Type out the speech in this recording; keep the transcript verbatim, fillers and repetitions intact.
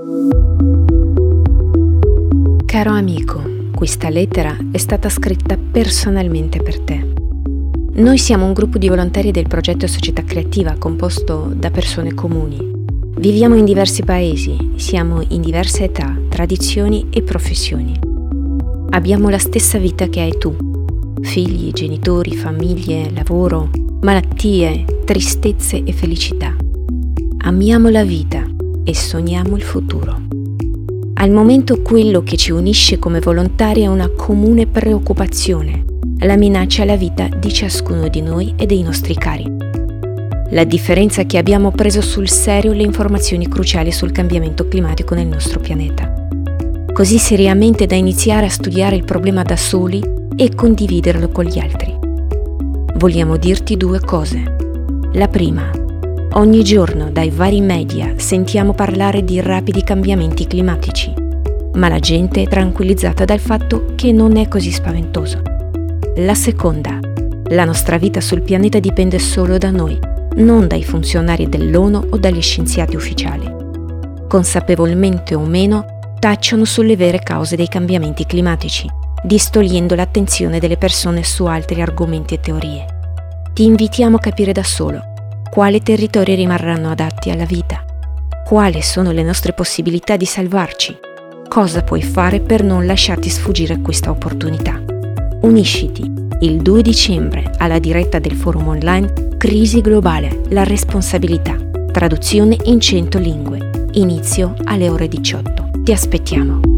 Caro amico, questa lettera è stata scritta personalmente per te. Noi siamo un gruppo di volontari del progetto Società Creativa composto da persone comuni. Viviamo in diversi paesi, siamo in diverse età, tradizioni e professioni. Abbiamo la stessa vita che hai tu. Figli, genitori, famiglie, lavoro, malattie, tristezze e felicità. Amiamo la vita e sogniamo il futuro. Al momento quello che ci unisce come volontari è una comune preoccupazione, la minaccia alla vita di ciascuno di noi e dei nostri cari. La differenza è che abbiamo preso sul serio le informazioni cruciali sul cambiamento climatico nel nostro pianeta. Così seriamente da iniziare a studiare il problema da soli e condividerlo con gli altri. Vogliamo dirti due cose. La prima, ogni giorno dai vari media sentiamo parlare di rapidi cambiamenti climatici, ma la gente è tranquillizzata dal fatto che non è così spaventoso. La seconda, la nostra vita sul pianeta dipende solo da noi, non dai funzionari dell'ONU o dagli scienziati ufficiali. Consapevolmente o meno, tacciono sulle vere cause dei cambiamenti climatici, distogliendo l'attenzione delle persone su altri argomenti e teorie. Ti invitiamo a capire da solo quali territori rimarranno adatti alla vita, quali sono le nostre possibilità di salvarci, cosa puoi fare per non lasciarti sfuggire questa opportunità. Unisciti il due dicembre alla diretta del forum online Crisi Globale, la responsabilità, traduzione in cento lingue, inizio alle ore diciotto. Ti aspettiamo.